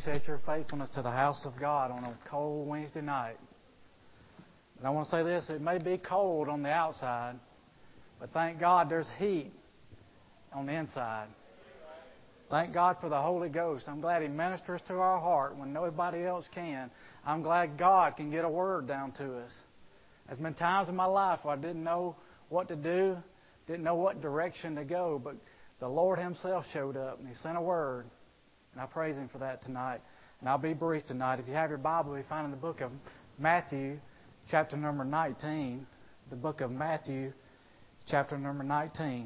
appreciate your faithfulness to the house of God on a cold Wednesday night. And I want to say this, it may be cold on the outside, but thank God there's heat on the inside. Thank God for the Holy Ghost. I'm glad He ministers to our heart when nobody else can. I'm glad God can get a word down to us. There's been times in my life where I didn't know what to do, didn't know what direction to go, but the Lord Himself showed up and He sent a word. And I praise Him for that tonight. And I'll be brief tonight. If you have your Bible, we find in the book of Matthew, chapter number 19. The book of Matthew, chapter number 19.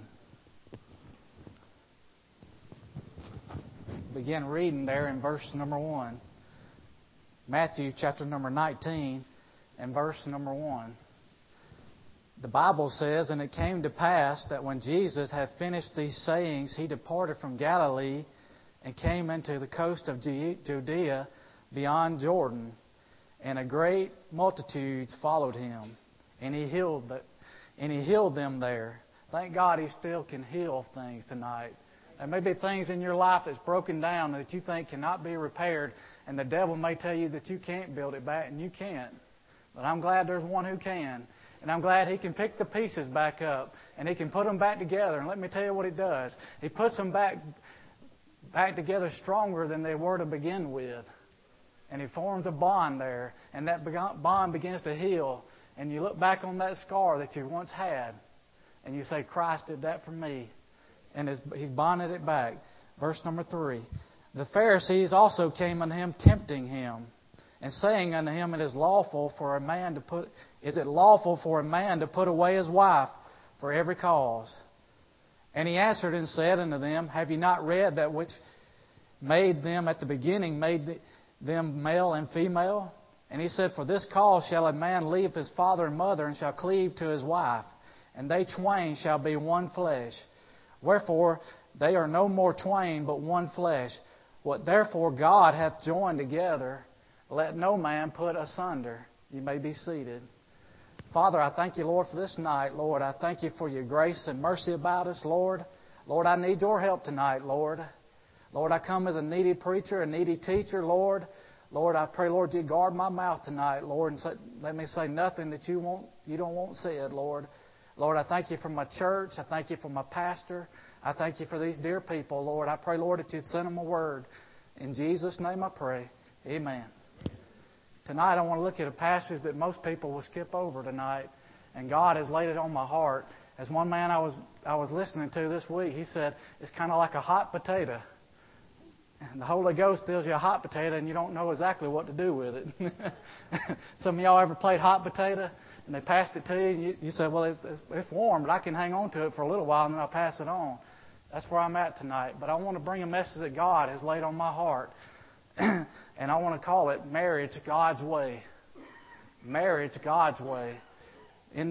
Begin reading there in verse number 1. Matthew, chapter number 19, and verse number 1. The Bible says, "And it came to pass that when Jesus had finished these sayings, He departed from Galilee and came into the coast of Judea beyond Jordan. And a great multitudes followed Him, and He healed them there." Thank God He still can heal things tonight. There may be things in your life that's broken down that you think cannot be repaired, and the devil may tell you that you can't build it back, and you can't. But I'm glad there's one who can. And I'm glad He can pick the pieces back up, and He can put them back together. And let me tell you what He does. He puts them back together stronger than they were to begin with. And He forms a bond there, and that bond begins to heal. And you look back on that scar that you once had, and you say, Christ did that for me. And He's bonded it back. Verse number 3. "The Pharisees also came unto Him, tempting Him, and saying unto Him, Is it lawful for a man to put away his wife for every cause? And He answered and said unto them, Have ye not read that which made them at the beginning, made them male and female? And He said, For this cause shall a man leave his father and mother, and shall cleave to his wife, and they twain shall be one flesh. Wherefore they are no more twain, but one flesh. What therefore God hath joined together, let no man put asunder." You may be seated. Father, I thank You, Lord, for this night. Lord, I thank You for Your grace and mercy about us, Lord. Lord, I need Your help tonight, Lord. Lord, I come as a needy preacher, a needy teacher, Lord. Lord, I pray, Lord, You guard my mouth tonight, Lord, and let me say nothing that You don't want said, Lord. Lord, I thank You for my church. I thank You for my pastor. I thank You for these dear people, Lord. I pray, Lord, that You'd send them a word. In Jesus' name I pray. Amen. Tonight I want to look at a passage that most people will skip over tonight, and God has laid it on my heart. As one man I was listening to this week, he said, it's kind of like a hot potato. And the Holy Ghost deals you a hot potato, and you don't know exactly what to do with it. Some of y'all ever played hot potato? And they passed it to you, and you said, well, it's warm, but I can hang on to it for a little while, and then I'll pass it on. That's where I'm at tonight. But I want to bring a message that God has laid on my heart. And I want to call it Marriage God's Way. Marriage God's Way. In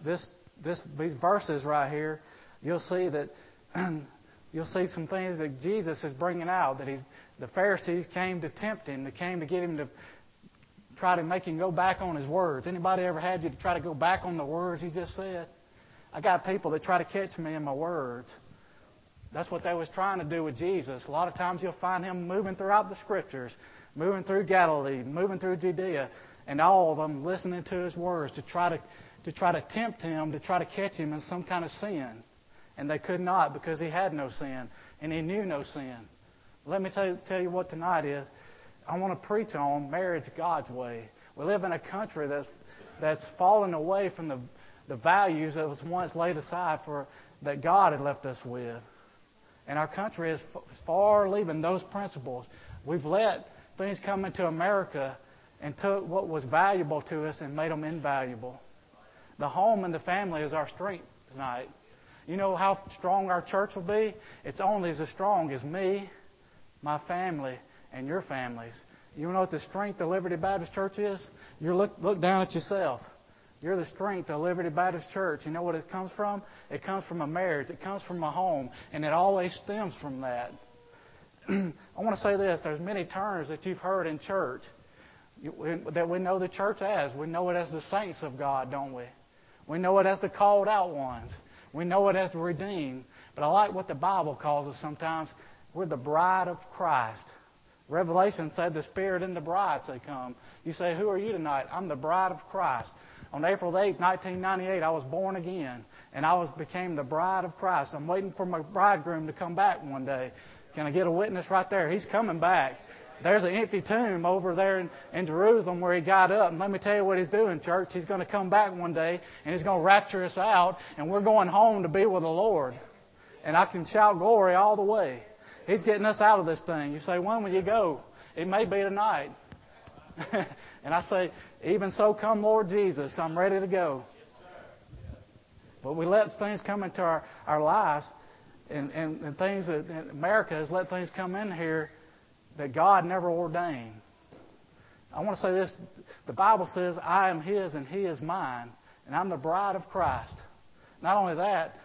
these verses right here, you'll see that you'll see some things that Jesus is bringing out. That the Pharisees came to tempt Him. They came to get Him to try to make Him go back on His words. Anybody ever had you to try to go back on the words He just said? I got people that try to catch me in my words. That's what they was trying to do with Jesus. A lot of times you'll find Him moving throughout the Scriptures, moving through Galilee, moving through Judea, and all of them listening to His words to try to tempt Him, to try to catch Him in some kind of sin. And they could not, because He had no sin, and He knew no sin. Let me tell you what tonight is. I want to preach on marriage God's way. We live in a country that's fallen away from the values that was once laid aside that God had left us with. And our country is far leaving those principles. We've let things come into America and took what was valuable to us and made them invaluable. The home and the family is our strength tonight. You know how strong our church will be? It's only as strong as me, my family, and your families. You know what the strength of Liberty Baptist Church is? You look down at yourself. You're the strength of Liberty Baptist Church. You know what it comes from? It comes from a marriage. It comes from a home. And it always stems from that. I want to say this. There's many terms that you've heard in church that we know the church as. We know it as the saints of God, don't we? We know it as the called out ones. We know it as the redeemed. But I like what the Bible calls us sometimes. We're the bride of Christ. Revelation said the Spirit and the bride say come. You say, who are you tonight? I'm the bride of Christ. On April 8, 1998, I was born again, and I became the bride of Christ. I'm waiting for my bridegroom to come back one day. Can I get a witness right there? He's coming back. There's an empty tomb over there in Jerusalem where he got up. And let me tell you what he's doing, church. He's going to come back one day, and he's going to rapture us out, and we're going home to be with the Lord. And I can shout glory all the way. He's getting us out of this thing. You say, when will you go? It may be tonight. And I say, even so, come Lord Jesus, I'm ready to go. But we let things come into our lives, and things that America has let things come in here that God never ordained. I want to say this. The Bible says, I am His and He is mine, and I'm the bride of Christ. Not only that,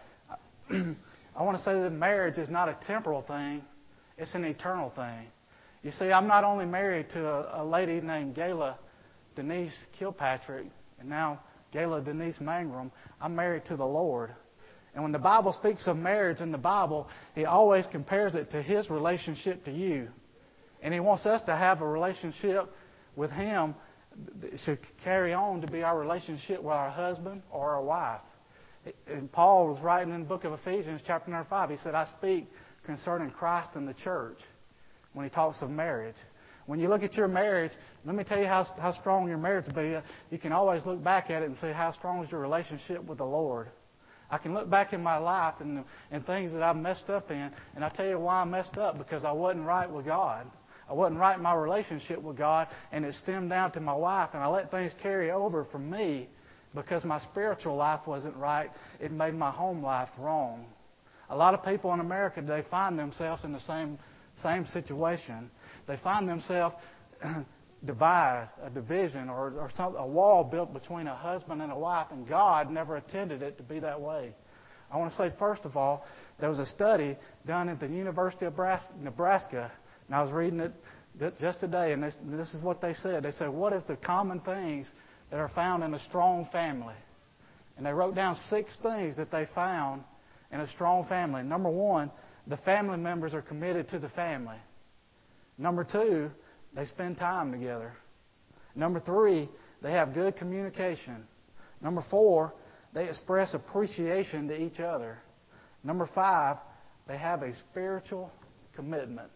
I want to say that marriage is not a temporal thing, it's an eternal thing. You see, I'm not only married to a lady named Gayla Denise Kilpatrick, and now Gayla Denise Mangrum. I'm married to the Lord. And when the Bible speaks of marriage in the Bible, He always compares it to His relationship to you. And He wants us to have a relationship with Him that should carry on to be our relationship with our husband or our wife. And Paul was writing in the book of Ephesians, chapter number 5. He said, I speak concerning Christ and the church when he talks of marriage. When you look at your marriage, let me tell you how strong your marriage will be. You can always look back at it and say, how strong is your relationship with the Lord? I can look back in my life and things that I've messed up in, and I tell you why I messed up, because I wasn't right with God. I wasn't right in my relationship with God, and it stemmed down to my wife, and I let things carry over from me because my spiritual life wasn't right. It made my home life wrong. A lot of people in America today find themselves in the same situation. They find themselves a division or a wall built between a husband and a wife, and God never intended it to be that way. I want to say, first of all, there was a study done at the University of Nebraska, and I was reading it just today, and this is what they said. They said, what is the common things that are found in a strong family? And they wrote down 6 things that they found in a strong family. Number 1, the family members are committed to the family. Number 2, they spend time together. Number 3, they have good communication. Number 4, they express appreciation to each other. Number 5, they have a spiritual commitment.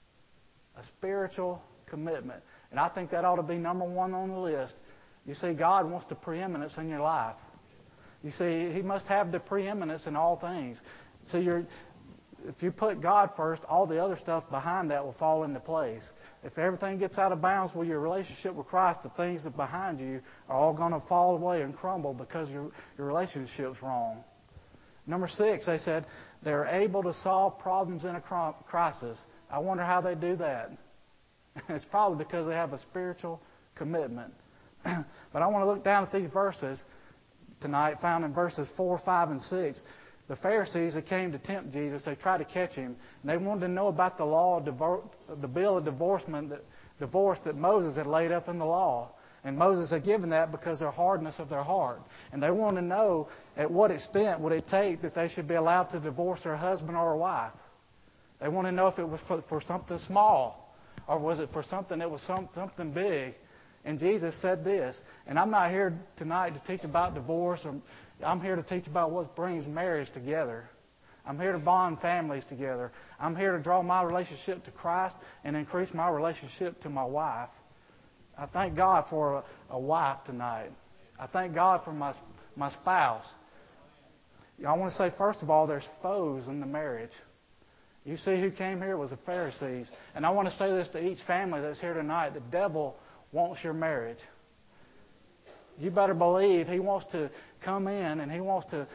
A spiritual commitment. And I think that ought to be number 1 on the list. You see, God wants the preeminence in your life. You see, He must have the preeminence in all things. See, if you put God first, all the other stuff behind that will fall into place. If everything gets out of bounds with your relationship with Christ, the things that behind you are all going to fall away and crumble because your relationship's wrong. Number 6, they said they're able to solve problems in a crisis. I wonder how they do that. It's probably because they have a spiritual commitment. But I want to look down at these verses tonight, found in verses 4, 5, and 6. The Pharisees that came to tempt Jesus, they tried to catch Him. And they wanted to know about the law, the bill of divorce that Moses had laid up in the law. And Moses had given that because of the hardness of their heart. And they wanted to know at what extent would it take that they should be allowed to divorce their husband or a wife. They wanted to know if it was for something small, or was it for something that was something big. And Jesus said this, and I'm not here tonight to teach about divorce. I'm here to teach about what brings marriage together. I'm here to bond families together. I'm here to draw my relationship to Christ and increase my relationship to my wife. I thank God for a wife tonight. I thank God for my spouse. I want to say, first of all, there's foes in the marriage. You see who came here was the Pharisees. And I want to say this to each family that's here tonight. The devil wants your marriage. You better believe he wants to come in and he wants to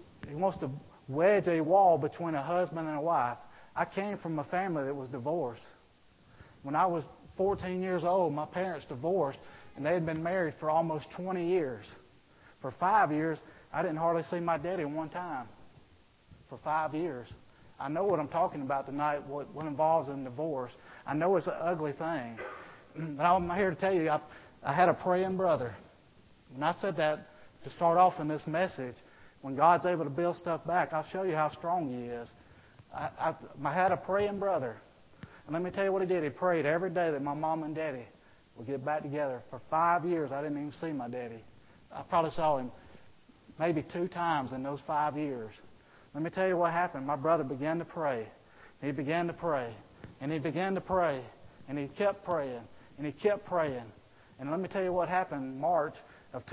wedge a wall between a husband and a wife. I came from a family that was divorced. When I was 14 years old, my parents divorced, and they had been married for almost 20 years. For 5 years, I didn't hardly see my daddy one time. For 5 years. I know what I'm talking about tonight, what involves in divorce. I know it's an ugly thing. But I'm here to tell you, I had a praying brother. When I said that to start off in this message, when God's able to build stuff back, I'll show you how strong He is. I had a praying brother. And let me tell you what he did. He prayed every day that my mom and daddy would get back together. For 5 years, I didn't even see my daddy. I probably saw him maybe 2 times in those 5 years. Let me tell you what happened. My brother began to pray. He began to pray. And he began to pray. And he kept praying. And he kept praying. And let me tell you what happened. March of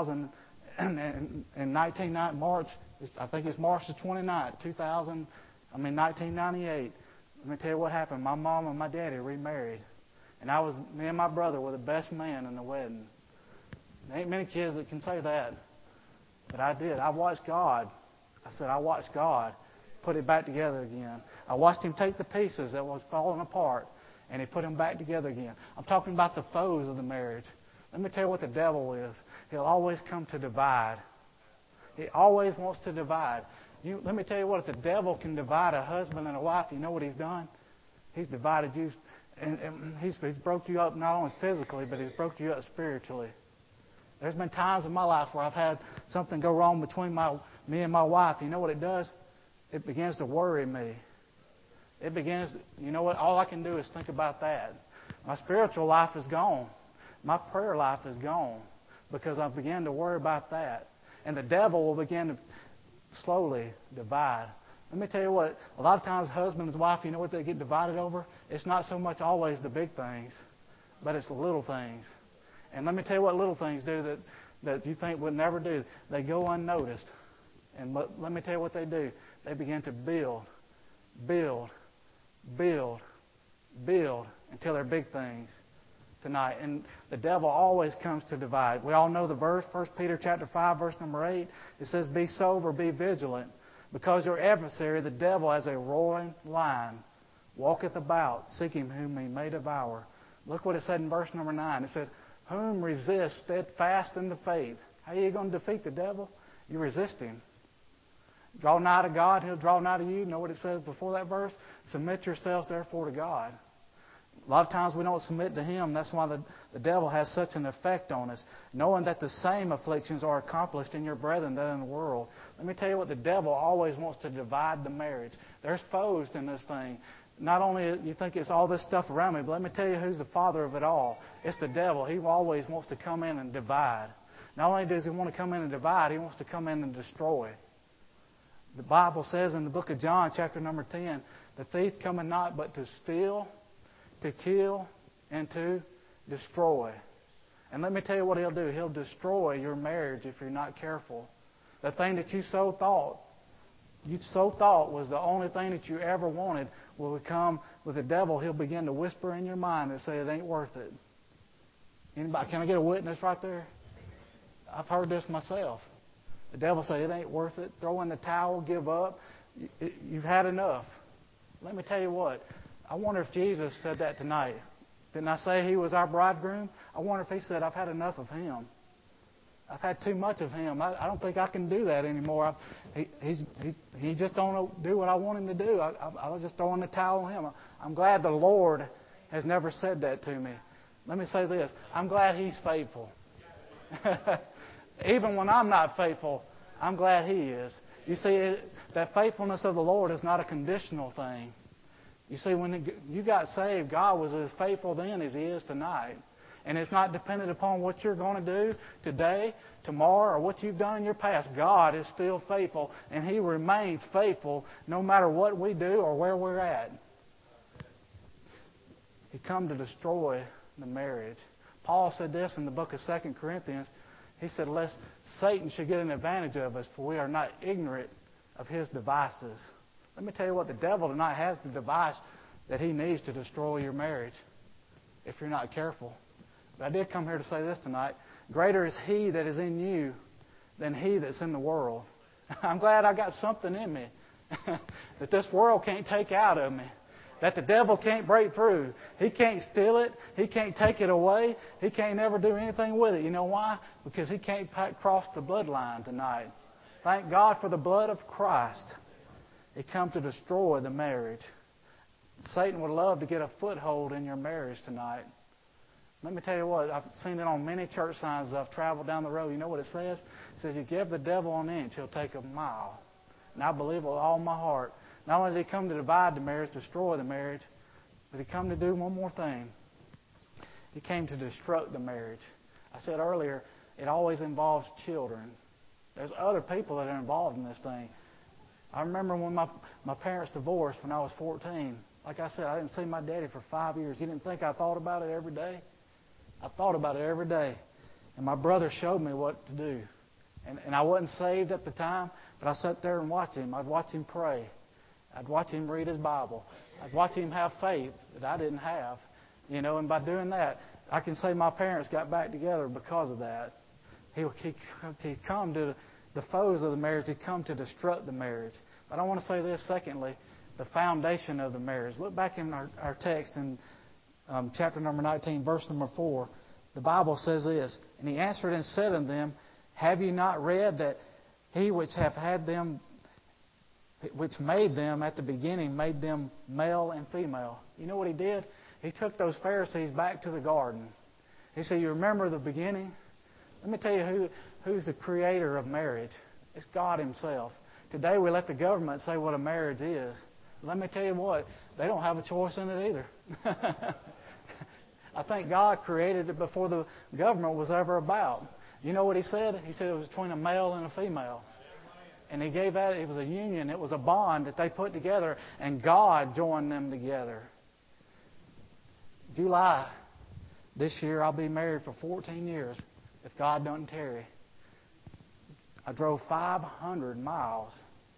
2019, March, I think it's March the 29th, 1998. Let me tell you what happened. My mom and my daddy remarried. And me and my brother were the best man in the wedding. There ain't many kids that can say that. But I did. I watched God. I watched God put it back together again. I watched Him take the pieces that was falling apart, and He put them back together again. I'm talking about the foes of the marriage. Let me tell you what the devil is. He'll always come to divide. He always wants to divide. Let me tell you what, if the devil can divide a husband and a wife, you know what he's done? He's divided you, and he's broke you up not only physically, but he's broke you up spiritually. There's been times in my life where I've had something go wrong between me and my wife. You know what it does? It begins to worry me. You know what? All I can do is think about that. My spiritual life is gone. My prayer life is gone because I began to worry about that. And the devil will begin to slowly divide. Let me tell you what, a lot of times husband and wife, you know what they get divided over? It's not so much always the big things, but it's the little things. And let me tell you what little things do that you think would never do. They go unnoticed. And let me tell you what they do. They begin to build until they're big things tonight. And the devil always comes to divide. We all know the verse, 1 Peter chapter 5, verse number 8. It says, "Be sober, be vigilant, because your adversary, the devil, as a roaring lion, walketh about, seeking whom he may devour." Look what it said in verse number 9. It said, "Whom resist steadfast in the faith." How are you going to defeat the devil? You resist him. Draw nigh to God, He'll draw nigh to you. You know what it says before that verse? Submit yourselves, therefore, to God. A lot of times we don't submit to Him. That's why the devil has such an effect on us. Knowing that the same afflictions are accomplished in your brethren that in the world. Let me tell you what, the devil always wants to divide the marriage. There's foes in this thing. Not only you think it's all this stuff around me, but let me tell you who's the father of it all. It's the devil. He always wants to come in and divide. Not only does he want to come in and divide, he wants to come in and destroy. The Bible says in the book of John, chapter number 10, "The thief cometh not but to steal, to kill, and to destroy." And let me tell you what he'll do. He'll destroy your marriage if you're not careful. The thing that you so thought was the only thing that you ever wanted will come with the devil. He'll begin to whisper in your mind and say, "It ain't worth it." Anybody? Can I get a witness right there? I've heard this myself. The devil say, "It ain't worth it. Throw in the towel, give up. You've had enough." Let me tell you what. I wonder if Jesus said that tonight. Didn't I say He was our bridegroom? I wonder if He said, "I've had enough of Him. I've had too much of Him. I don't think I can do that anymore. He just don't do what I want Him to do. I'll just throw in the towel on Him." I'm glad the Lord has never said that to me. Let me say this. I'm glad He's faithful. Even when I'm not faithful, I'm glad He is. You see, that faithfulness of the Lord is not a conditional thing. You see, when you got saved, God was as faithful then as He is tonight. And it's not dependent upon what you're going to do today, tomorrow, or what you've done in your past. God is still faithful, and He remains faithful no matter what we do or where we're at. He come to destroy the marriage. Paul said this in the book of 2 Corinthians. He said, "Lest Satan should get an advantage of us, for we are not ignorant of his devices." Let me tell you what, the devil tonight has the device that he needs to destroy your marriage if you're not careful. But I did come here to say this tonight. Greater is He that is in you than he that's in the world. I'm glad I got something in me that this world can't take out of me. That the devil can't break through. He can't steal it. He can't take it away. He can't ever do anything with it. You know why? Because he can't cross the bloodline tonight. Thank God for the blood of Christ. He come to destroy the marriage. Satan would love to get a foothold in your marriage tonight. Let me tell you what, I've seen it on many church signs as I've traveled down the road. You know what it says? It says, "You give the devil an inch, he'll take a mile." And I believe with all my heart. Not only did he come to divide the marriage, destroy the marriage, But He come to do one more thing. He came to destruct the marriage. I said earlier, it always involves children. There's other people that are involved in this thing. I remember when my parents divorced when I was 14. Like I said, I didn't see my daddy for 5 years. You didn't think I thought about it every day? I thought about it every day. And my brother showed me what to do. And I wasn't saved at the time, but I sat there and watched him. I'd watch him pray. I'd watch him read his Bible. I'd watch him have faith that I didn't have. And by doing that, I can say my parents got back together because of that. He'd come to the foes of the marriage. He'd come to destruct the marriage. But I want to say this, secondly, the foundation of the marriage. Look back in our text in chapter number 19, verse number 4. The Bible says this, "And he answered and said unto them, Have ye not read that he which made them at the beginning, made them male and female?" You know what he did? He took those Pharisees back to the garden. He said, "You remember the beginning? Let me tell you who's the creator of marriage. It's God Himself. Today we let the government say what a marriage is. Let me tell you what, they don't have a choice in it either." I think God created it before the government was ever about. You know what He said? He said it was between a male and a female. And He gave that, it was a union, it was a bond that they put together, and God joined them together. July this year, I'll be married for 14 years if God doesn't tarry. I drove 500 miles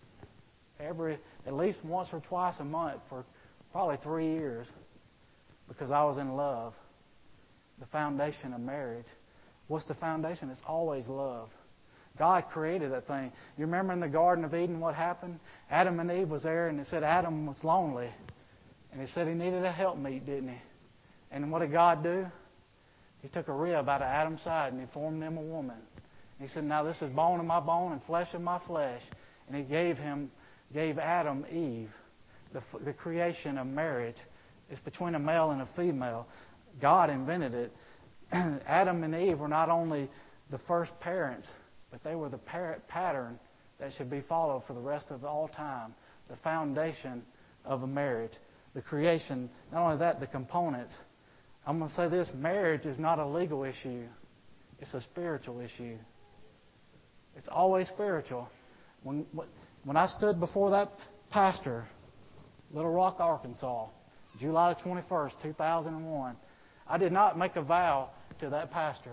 at least once or twice a month for probably 3 years because I was in love. The foundation of marriage. What's the foundation? It's always love. God created that thing. You remember in the Garden of Eden what happened? Adam and Eve was there, and it said Adam was lonely. And he said he needed a helpmeet, didn't he? And what did God do? He took a rib out of Adam's side, and He formed him a woman. And He said, "Now this is bone of my bone and flesh of my flesh." And He gave Adam Eve. The creation of marriage is between a male and a female. God invented it. Adam and Eve were not only the first parents, but they were the pattern that should be followed for the rest of all time. The foundation of a marriage. The creation, not only that, the components. I'm going to say this, marriage is not a legal issue. It's a spiritual issue. It's always spiritual. When I stood before that pastor, Little Rock, Arkansas, July 21st, 2001, I did not make a vow to that pastor.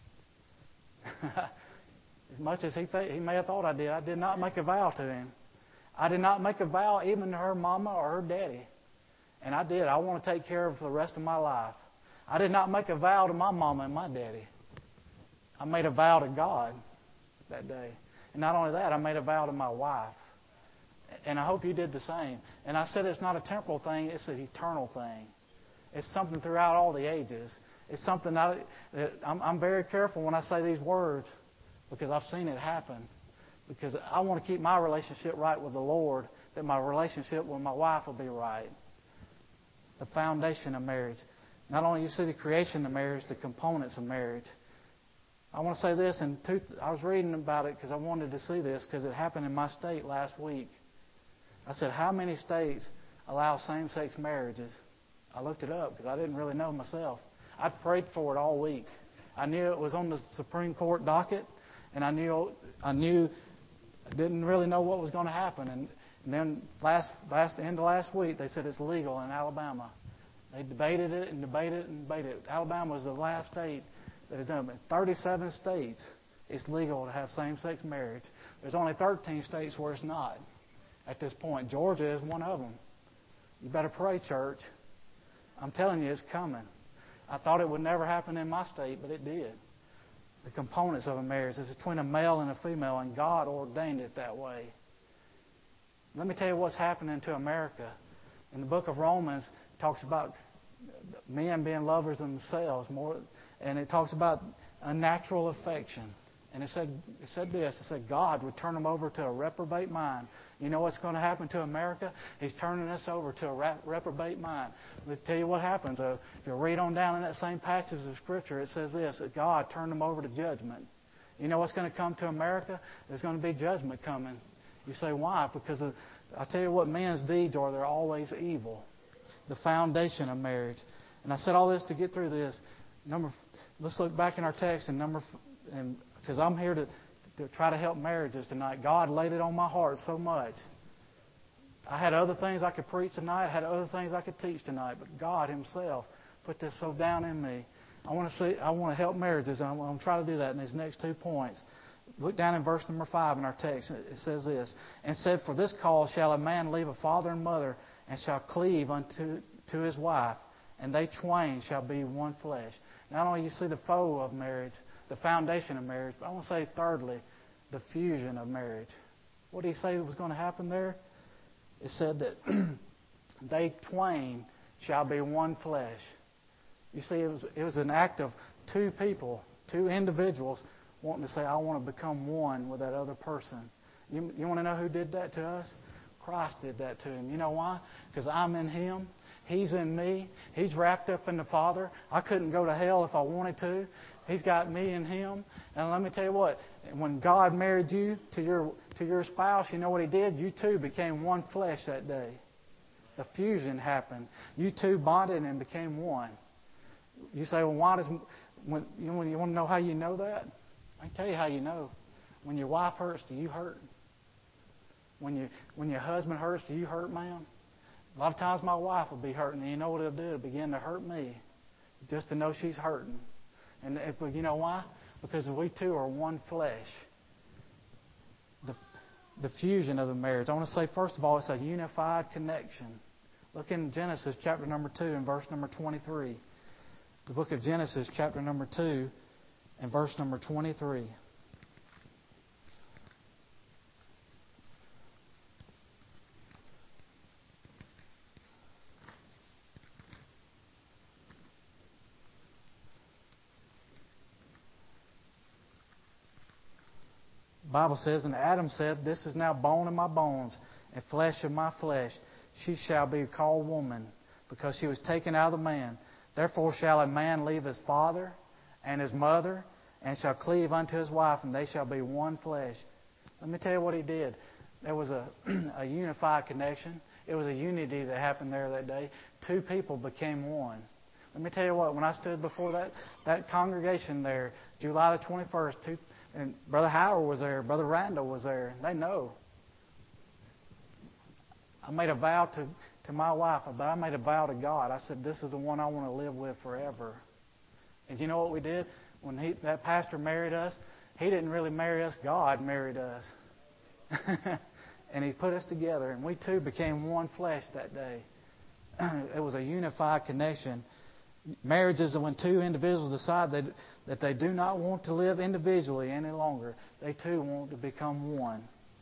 As much as he may have thought I did not make a vow to him. I did not make a vow even to her mama or her daddy. And I did. I want to take care of her for the rest of my life. I did not make a vow to my mama and my daddy. I made a vow to God that day. And not only that, I made a vow to my wife. And I hope you did the same. And I said it's not a temporal thing, it's an eternal thing. It's something throughout all the ages. It's something I'm very careful when I say these words because I've seen it happen. Because I want to keep my relationship right with the Lord, that my relationship with my wife will be right. The foundation of marriage. Not only you see the creation of marriage, the components of marriage. I want to say this, and I was reading about it because I wanted to see this because it happened in my state last week. I said, how many states allow same-sex marriages? I looked it up because I didn't really know myself. I prayed for it all week. I knew it was on the Supreme Court docket, and I didn't really know what was going to happen. And then end of last week, they said it's legal in Alabama. They debated it and debated it and debated it. Alabama was the last state that had done it. In 37 states, it's legal to have same-sex marriage. There's only 13 states where it's not at this point. Georgia is one of them. You better pray, church. I'm telling you, it's coming. I thought it would never happen in my state, but it did. The components of a marriage is between a male and a female, and God ordained it that way. Let me tell you what's happening to America. In the book of Romans, it talks about men being lovers themselves more, and it talks about unnatural affection. And it said this, it said God would turn them over to a reprobate mind. You know what's going to happen to America? He's turning us over to a reprobate mind. Let me tell you what happens. If you read on down in that same passage of Scripture, it says this, that God turned them over to judgment. You know what's going to come to America? There's going to be judgment coming. You say, why? Because I tell you what men's deeds are, they're always evil. the foundation of marriage. And I said all this to get through this. Let's look back in our text and because I'm here to try to help marriages tonight. God laid it on my heart so much. I had other things I could preach tonight. I had other things I could teach tonight. But God Himself put this so down in me. I want to help marriages. I'm going to try to do that in these next 2 points. Look down in verse number 5 in our text. It says this, "And said, For this cause shall a man leave a father and mother, and shall cleave unto his wife, and they twain shall be one flesh." Not only you see the foe of marriage, the foundation of marriage, but I want to say thirdly, the fusion of marriage. What did He say was going to happen there? It said that they twain shall be one flesh. You see, it was an act of two people, two individuals wanting to say, I want to become one with that other person. You want to know who did that to us? Christ did that to Him. You know why? Because I'm in Him. He's in me. He's wrapped up in the Father. I couldn't go to hell if I wanted to. He's got me in Him. And let me tell you what, when God married you to your spouse, you know what He did? You two became one flesh that day. The fusion happened. You two bonded and became one. You say, well, why when you want to know how you know that? I can tell you how you know. When your wife hurts, do you hurt? When your husband hurts, do you hurt, ma'am? A lot of times my wife will be hurting, and you know what it'll do? It'll begin to hurt me just to know she's hurting. And you know why? Because we two are one flesh. The fusion of the marriage. I want to say, first of all, it's a unified connection. Look in Genesis chapter number 2 and verse number 23. The book of Genesis chapter number 2 and verse number 23. The Bible says, and Adam said, This is now bone of my bones and flesh of my flesh. She shall be called woman, because she was taken out of the man. Therefore shall a man leave his father and his mother, and shall cleave unto his wife, and they shall be one flesh. Let me tell you what he did. There was a unified connection. It was a unity that happened there that day. Two people became one. Let me tell you what, when I stood before that congregation there, July the 21st, and Brother Howard was there, Brother Randall was there, they know. I made a vow to my wife, but I made a vow to God. I said, this is the one I want to live with forever. And you know what we did? When that pastor married us, he didn't really marry us. God married us. And He put us together, and we two became one flesh that day. It was a unified connection. Marriage is when two individuals decide that they do not want to live individually any longer. They too want to become one.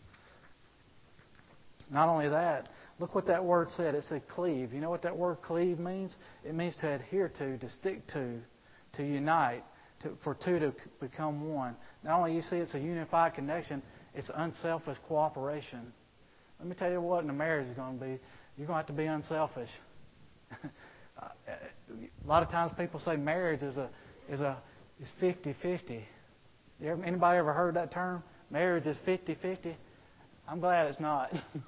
Not only that, look what that word said. It said cleave. You know what that word cleave means? It means to adhere to stick to unite, for two to become one. Not only you see it's a unified connection, it's unselfish cooperation. Let me tell you what in a marriage is going to be. You're going to have to be unselfish. A lot of times people say marriage is 50-50. Anybody ever heard that term? Marriage is 50-50. I'm glad it's not.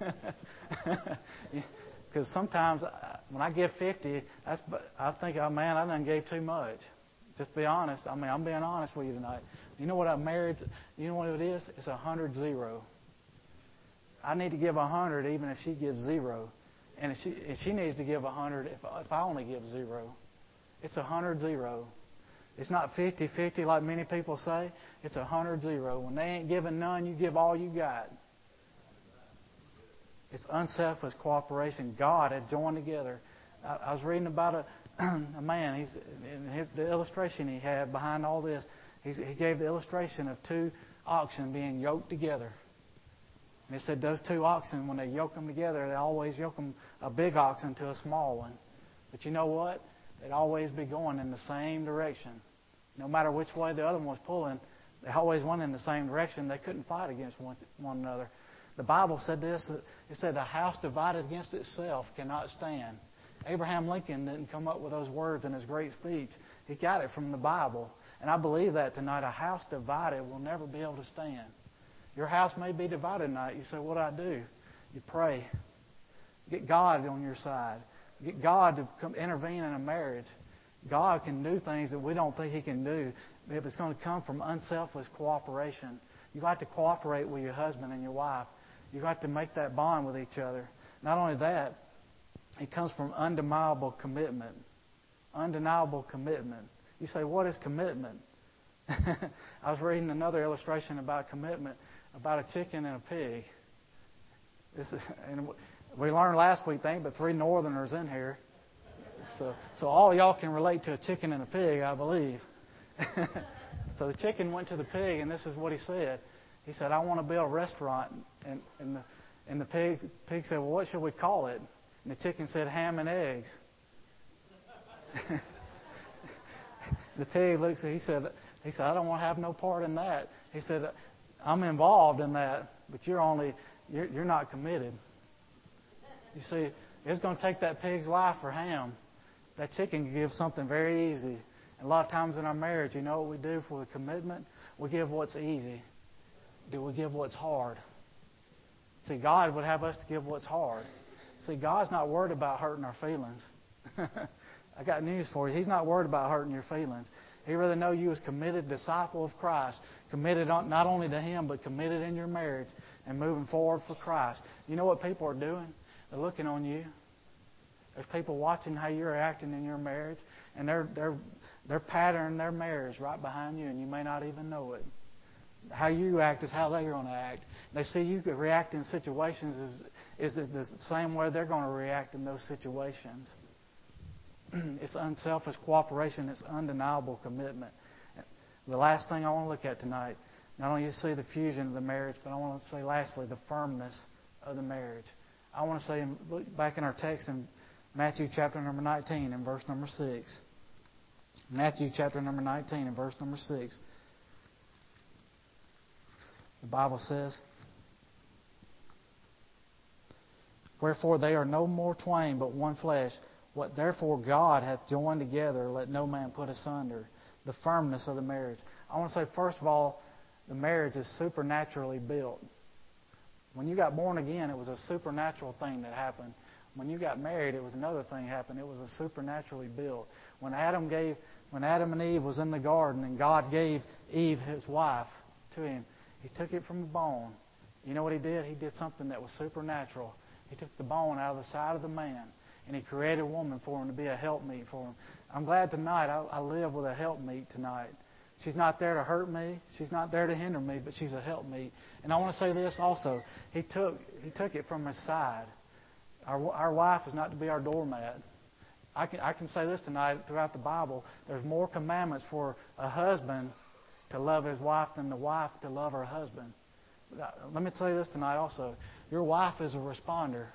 Because sometimes when I give 50, I think, oh man, I done gave too much. Just be honest. I'm being honest with you tonight. You know what a marriage? You know what it is? It's 100-0. I need to give 100 even if she gives 0. And if she needs to give 100 if I only give 0. It's 100-0. It's not 50-50 like many people say. It's 100-0. When they ain't giving none, you give all you got. It's unselfish cooperation. God had joined together. I was reading about a man. The illustration he had behind all this, he gave the illustration of two oxen being yoked together. And he said those two oxen, when they yoke them together, they always yoke a big oxen to a small one. But you know what? They'd always be going in the same direction. No matter which way the other one was pulling, they always went in the same direction. They couldn't fight against one another. The Bible said this. It said, a house divided against itself cannot stand. Abraham Lincoln didn't come up with those words in his great speech. He got it from the Bible. And I believe that tonight. A house divided will never be able to stand. Your house may be divided tonight. You say, what do I do? You pray. Get God on your side. get God to come intervene in a marriage. God can do things that we don't think He can do if it's going to come from unselfish cooperation. You've got to cooperate with your husband and your wife. You've got to make that bond with each other. Not only that, it comes from undeniable commitment. Undeniable commitment. You say, what is commitment? I was reading another illustration about commitment, about a chicken and a pig. And we learned last week, but 3 Northerners in here. So all y'all can relate to a chicken and a pig, I believe. So the chicken went to the pig, and this is what he said. He said, I want to build a restaurant. And the pig said, well, what should we call it? And the chicken said, ham and eggs. The pig looks at, he said, I don't want to have no part in that. He said, I'm involved in that, but you're not committed. You see, it's going to take that pig's life for ham. That chicken can give something very easy. And a lot of times in our marriage, you know what we do for the commitment? We give what's easy. Do we give what's hard? See, God would have us to give what's hard. See, God's not worried about hurting our feelings. I got news for you. He's not worried about hurting your feelings. He'd rather know you as committed disciple of Christ, committed not only to Him, but committed in your marriage and moving forward for Christ. You know what people are doing? They're looking on you. There's people watching how you're acting in your marriage, and they're patterning their marriage right behind you, and you may not even know it. How you act is how they're going to act. They see you react in situations is the same way they're going to react in those situations. It's unselfish cooperation. It's undeniable commitment. The last thing I want to look at tonight, not only you see the fusion of the marriage, but I want to say lastly the firmness of the marriage. I want to say, look back in our text in Matthew chapter number 19 and verse number 6. Matthew chapter number 19 and verse number 6. The Bible says, wherefore they are no more twain, but one flesh. What therefore God hath joined together, let no man put asunder. The firmness of the marriage. I want to say, first of all, the marriage is supernaturally built. When you got born again, it was a supernatural thing that happened. When you got married, it was another thing happened. It was a supernaturally built. When Adam and Eve was in the garden and God gave Eve his wife to him, He took it from the bone. You know what He did? He did something that was supernatural. He took the bone out of the side of the man, and He created a woman for him to be a helpmeet for him. I'm glad tonight I live with a helpmeet tonight. She's not there to hurt me. She's not there to hinder me, but she's a helpmeet. And I want to say this also. He took it from his side. Our wife is not to be our doormat. I can say this tonight throughout the Bible. There's more commandments for a husband to love his wife than the wife to love her husband. Let me tell you this tonight also. Your wife is a responder.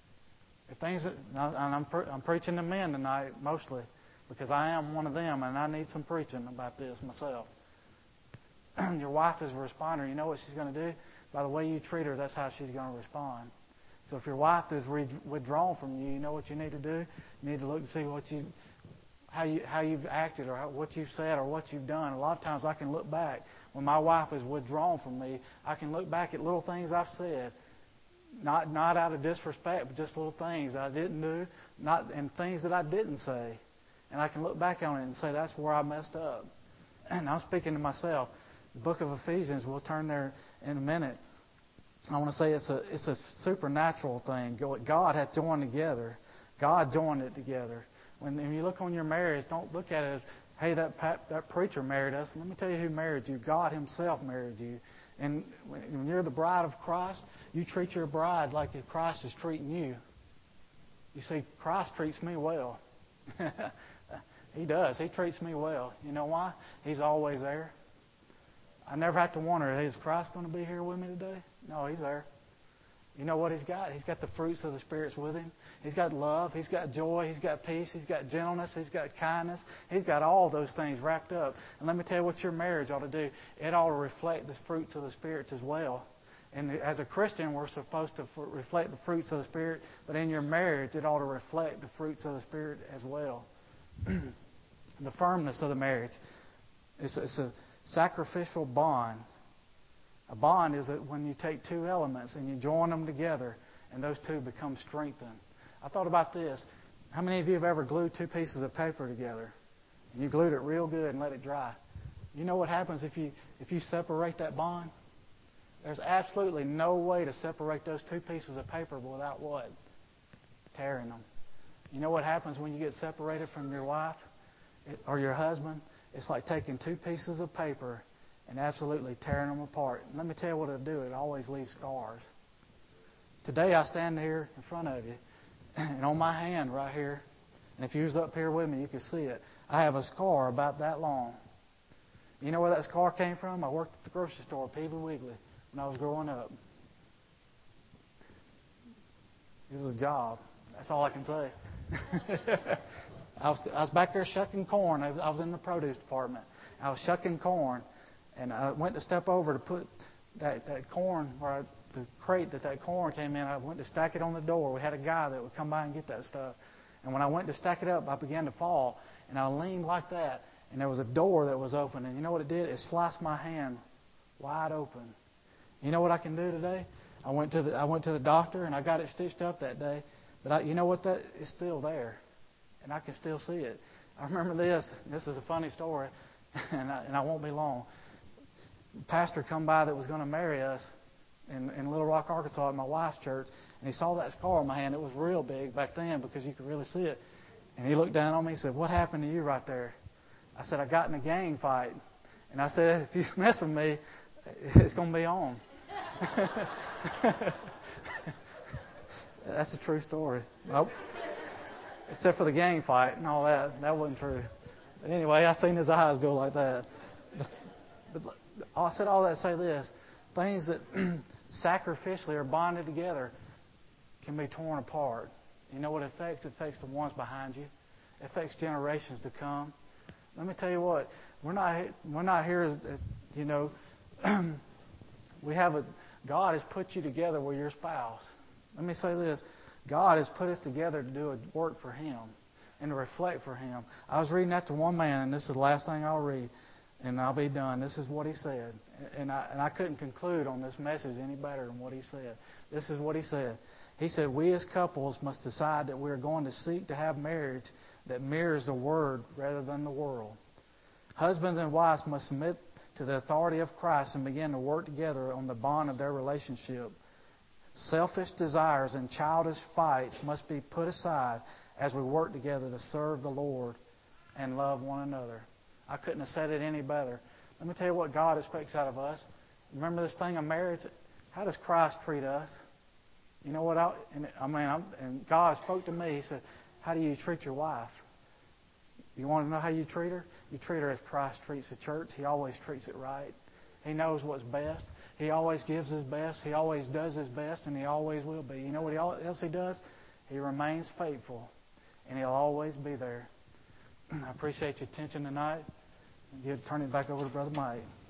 I'm preaching to men tonight mostly because I am one of them and I need some preaching about this myself. Your wife is a responder. You know what she's going to do? By the way you treat her, that's how she's going to respond. So if your wife is withdrawn from you, you know what you need to do? You need to look and see how you've acted or what you've said or what you've done. A lot of times I can look back. When my wife is withdrawn from me, I can look back at little things I've said. Not out of disrespect, but just little things that I didn't do, and things that I didn't say. And I can look back on it and say, that's where I messed up. And I'm speaking to myself. The book of Ephesians, we'll turn there in a minute. I want to say it's a supernatural thing. God hath joined together. God joined it together. When you look on your marriage, don't look at it as, hey, that preacher married us. Let me tell you who married you. God Himself married you. And when you're the bride of Christ, you treat your bride like if Christ is treating you. You see, Christ treats me well. He does. He treats me well. You know why? He's always there. I never have to wonder, is Christ going to be here with me today? No, He's there. You know what He's got? He's got the fruits of the Spirit with Him. He's got love. He's got joy. He's got peace. He's got gentleness. He's got kindness. He's got all those things wrapped up. And let me tell you what your marriage ought to do. It ought to reflect the fruits of the Spirit as well. And as a Christian, we're supposed to reflect the fruits of the Spirit. But in your marriage, it ought to reflect the fruits of the Spirit as well. The firmness of the marriage. It's a sacrificial bond. A bond is when you take two elements and you join them together and those two become strengthened. I thought about this. How many of you have ever glued two pieces of paper together? And you glued it real good and let it dry. You know what happens if you separate that bond? There's absolutely no way to separate those two pieces of paper without what? Tearing them. You know what happens when you get separated from your wife or your husband? It's like taking two pieces of paper and absolutely tearing them apart. And let me tell you what it'll do. It always leaves scars. Today I stand here in front of you, and on my hand right here, and if you was up here with me, you could see it. I have a scar about that long. You know where that scar came from? I worked at the grocery store, Piggly Wiggly, when I was growing up. It was a job. That's all I can say. I was back there shucking corn. I was in the produce department. I was shucking corn, and I went to step over to put that corn, or the crate that corn came in. I went to stack it on the door. We had a guy that would come by and get that stuff. And when I went to stack it up, I began to fall, and I leaned like that, and there was a door that was open. And you know what it did? It sliced my hand wide open. You know what I can do today? I went to the doctor, and I got it stitched up that day. But you know what? That is still there, and I can still see it. I remember this. This is a funny story, and I won't be long. A pastor come by that was going to marry us in Little Rock, Arkansas, at my wife's church, and he saw that scar on my hand. It was real big back then because you could really see it. And he looked down on me and said, "What happened to you right there?" I said, "I got in a gang fight." And I said, "If you mess with me, it's going to be on." That's a true story. Nope. Except for the gang fight and all that. That wasn't true. But anyway, I seen his eyes go like that. But I said all that to say this. Things that sacrificially are bonded together can be torn apart. You know what it affects? It affects the ones behind you. It affects generations to come. Let me tell you what. We're not here as you know, God has put you together with your spouse. Let me say this. God has put us together to do a work for Him and to reflect for Him. I was reading that to one man, and this is the last thing I'll read, and I'll be done. This is what he said. And I couldn't conclude on this message any better than what he said. This is what he said. He said, "We as couples must decide that we are going to seek to have marriage that mirrors the Word rather than the world. Husbands and wives must submit to the authority of Christ and begin to work together on the bond of their relationship. Selfish desires and childish fights must be put aside as we work together to serve the Lord and love one another." I couldn't have said it any better. Let me tell you what God expects out of us. Remember this thing of marriage? How does Christ treat us? You know what? And God spoke to me. He said, "How do you treat your wife? You want to know how you treat her? You treat her as Christ treats the church. He always treats it right. He knows what's best. He always gives His best. He always does His best, and He always will be. You know what else He does? He remains faithful, and He'll always be there." I appreciate your attention tonight. Turn it back over to Brother Mike.